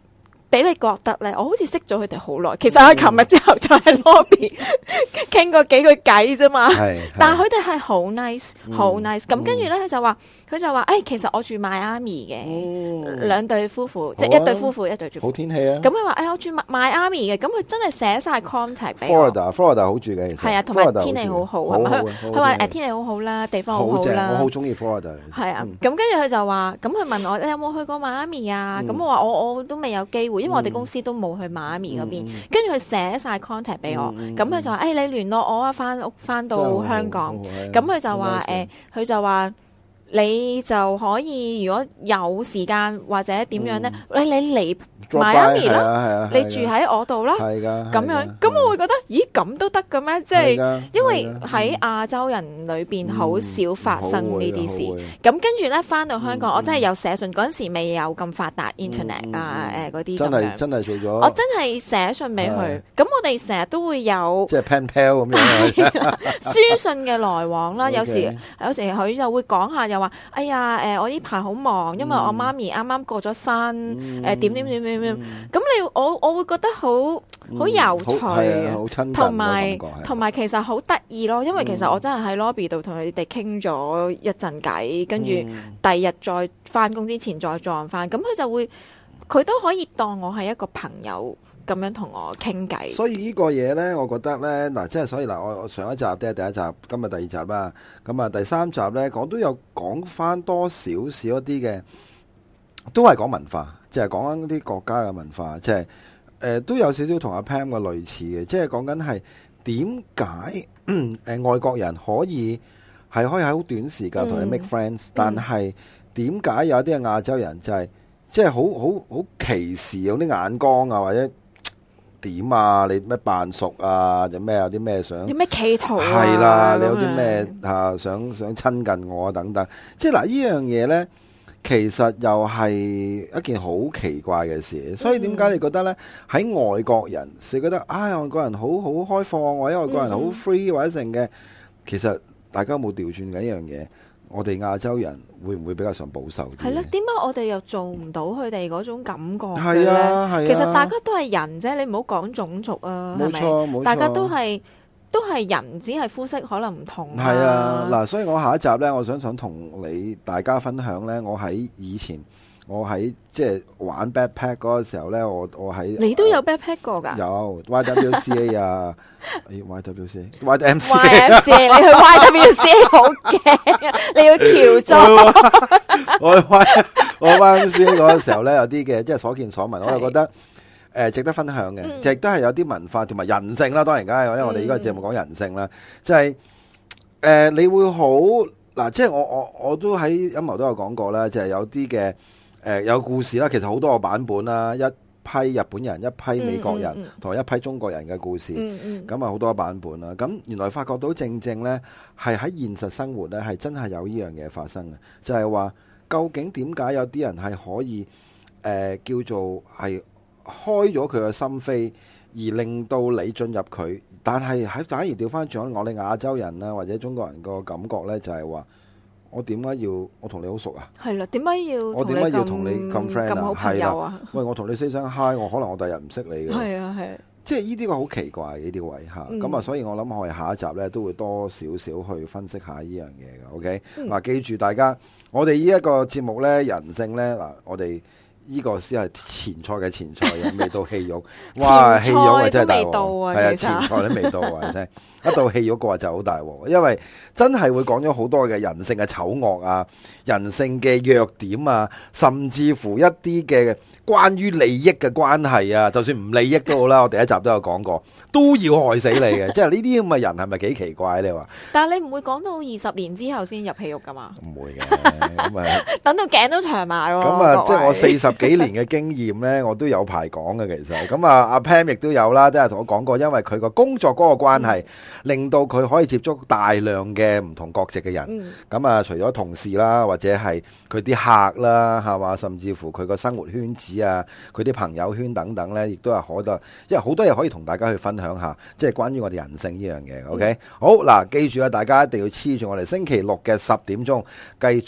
Speaker 3: 俾你覺得咧，我好似識咗佢哋好耐，其實我琴日之後再喺 lobby 傾過幾句偈啫嘛。但係佢哋係好 nice， 好 nice。咁跟住咧，佢就話，佢就話，誒，其實我住邁阿密嘅，兩對夫婦，即係一對夫婦，一對住。
Speaker 2: 好天氣啊！
Speaker 3: 咁佢話，誒，我住邁阿密嘅，咁佢真係寫晒 contact 俾我。
Speaker 2: Florida，Florida 好住嘅，其實
Speaker 3: 係啊，同埋天氣好好，係咪？佢話誒天氣好好啦，地方好好啦。
Speaker 2: 我好中意 Florida。
Speaker 3: 係啊，咁跟住佢就話，咁佢問我你有冇去過邁阿密啊？咁我話我我都未有機會，因為我哋公司都冇去邁阿密嗰邊。跟住佢寫晒 contact 俾我，咁佢就話誒你聯絡我啊，翻屋翻到香港。咁佢就話誒，佢就話。你就可以如果有時間或者點樣咧，你你嚟邁阿密啦，你住喺我度啦，咁樣，咁我會覺得，咦咁都得嘅咩？即係因為喺亞洲人裏邊好少發生呢啲事。咁跟住咧翻到香港，我真係有寫信，嗰陣時未有咁發達 internet 啊誒嗰啲咁樣。真係真係做咗。我真係寫信俾佢。咁我哋成日都會有
Speaker 2: 即係 pen pal 咁樣
Speaker 3: 書信嘅來往啦。有時有時佢就會講下。話哎呀，誒、呃，我呢排好忙，因為我媽咪啱啱過咗身，誒、嗯，點點點點點，咁你我我會覺得好好有趣啊，同埋同埋其實好得意咯，因為其實我真係喺 lobby 度同佢哋傾咗一陣偈，跟住第二日再翻工之前再撞翻，咁佢就會佢都可以當我係一個朋友。咁樣同我傾偈，
Speaker 2: 所以呢個嘢呢，我覺得呢，嗱，即係所以嗱，我上一集即係第一集，今日第二集啦，咁啊第三集呢，我都有講翻多少少一啲嘅，都係講文化，即係講緊啲國家嘅文化，即係誒、呃、都有少少同阿 Pam 嘅類似嘅，即係講緊係點解誒外國人可以係可以喺好短時間同你 make friends，、嗯、但係點解有啲嘅亞洲人就係即係好好好歧視有啲眼光啊，或者？點啊？你咩扮熟啊？有咩有啲咩想？
Speaker 3: 有咩企圖啊？
Speaker 2: 係啦，你有啲咩吓想想親近我啊？等等，即係嗱，呢樣嘢咧，其實又係一件好奇怪嘅事。所以點解你覺得咧？喺外國人，你覺得啊，外國人好好開放，或者外國人好 free 或者成嘅，其實大家有冇調轉緊一樣嘢？我哋亞洲人會唔會比較上保守啲？
Speaker 3: 係咯，點解我哋又做唔到佢哋嗰種感覺嘅咧？
Speaker 2: 係啊，係啊。
Speaker 3: 其實大家都係人啫，你唔好講種族啊，係咪？冇錯，冇錯。大家都係都係人，只係膚色可能唔同。係啊，
Speaker 2: 嗱，所以我下一集咧，我想想同你大家分享咧，我喺以前。我喺即係玩 backpack 嗰個時候咧，我我喺
Speaker 3: 你都有 backpack 過㗎？
Speaker 2: 有 Y W C A 啊，Y W C A，Y M C
Speaker 3: A，Y M C A，你去 Y W C A 好驚啊！你要喬裝。
Speaker 2: 我 Y 我 Y M C A 嗰個時候咧，有啲嘅即係所見所聞，我就覺得誒值得分享嘅，亦都係有啲文化同埋人性啦。當然梗係，因為我哋呢個節目講人性啦，即係誒你會好嗱，即係我我我都喺陰謀都有講過啦，就係有啲嘅。誒、呃、有故事啦，其實好多個版本啦，一批日本人、一批美國人同埋、嗯嗯、一批中國人嘅故事，咁啊好多個版本啦。咁原來發覺到正正呢，係喺現實生活呢，係真係有呢樣嘢發生嘅，就係、是、話究竟點解有啲人係可以誒、呃、叫做係開咗佢嘅心扉，而令到你進入佢，但係喺反而調翻轉我哋亞洲人啦或者中國人個感覺呢，就係、是、話。我點解要我同你好熟啊？
Speaker 3: 係啦，點解要
Speaker 2: 我點解要同你咁 friend 啊？
Speaker 3: 咁好朋友啊？
Speaker 2: 喂，我同你 say 聲 hi，我可能我第日唔識你嘅。
Speaker 3: 係啊係。
Speaker 2: 即係呢啲個好奇怪嘅呢啲位嚇，咁、嗯、啊，所以我諗我哋下一集咧都會多少少去分析下呢樣嘢嘅。OK，嗱、嗯，記住大家，我哋呢一個節目咧，人性咧嗱，我哋。呢個先係前菜嘅前菜啊，未到戲肉，哇！戲肉啊真係大鑊，係啊，前菜都未到啊！真係一到戲肉嘅話就好大鑊，因為真係會講咗好多嘅人性嘅醜惡啊，人性嘅弱點啊，甚至乎一啲嘅關於利益嘅關係啊，就算唔利益都好啦，我第一集都有講過，都要害死你嘅，即係呢啲咁嘅人係咪幾奇怪你話？
Speaker 3: 但係你唔會講到二十年之後先入戲肉噶嘛？
Speaker 2: 唔會嘅，咁啊，
Speaker 3: 等到頸都長埋喎。
Speaker 2: 咁啊，即係我四十幾年嘅經驗咧，我都有排講嘅。其實咁啊，阿 Pam 亦都有啦，即係同我講過，因為佢個工作嗰個關係，嗯、令到佢可以接觸大量嘅唔同國籍嘅人。咁、嗯、啊，除咗同事啦，或者係佢啲客啦，係嘛，甚至乎佢個生活圈子啊，佢啲朋友圈等等咧，亦都係好多，因為好多嘢可以同大家去分享下，即係關於我哋人性呢樣嘢。OK，、嗯、好嗱，記住啊，大家一定要黐住我哋星期六嘅十點鐘繼續。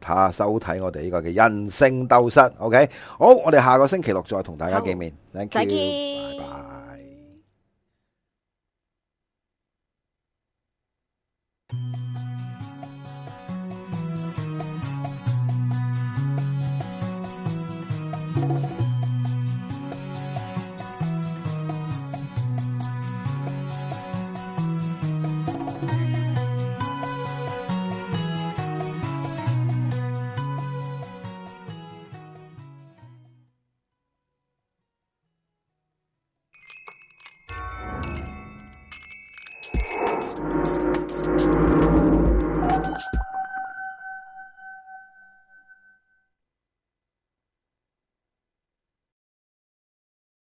Speaker 2: 吓收睇我哋呢個嘅人性鬥室。OK， 好，我哋下個星期六再同大家見面。Thank you，
Speaker 3: 再見，
Speaker 2: 拜拜。